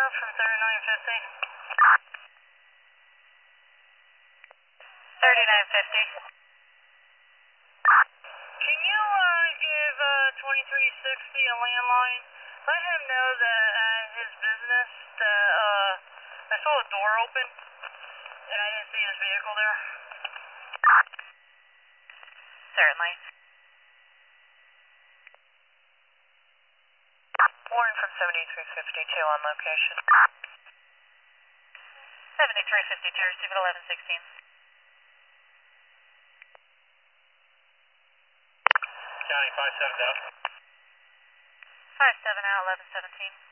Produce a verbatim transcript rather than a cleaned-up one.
out from thirty-nine fifty. thirty-nine fifty. Can you uh, give uh, twenty-three sixty a landline? Let him know that at his business that uh, I saw a door open and I didn't see his vehicle there. Certainly. Warren from seventy-three fifty-two on location. seventy-three fifty-two, receive at eleven sixteen. County five seven out. five seven out, eleven seventeen.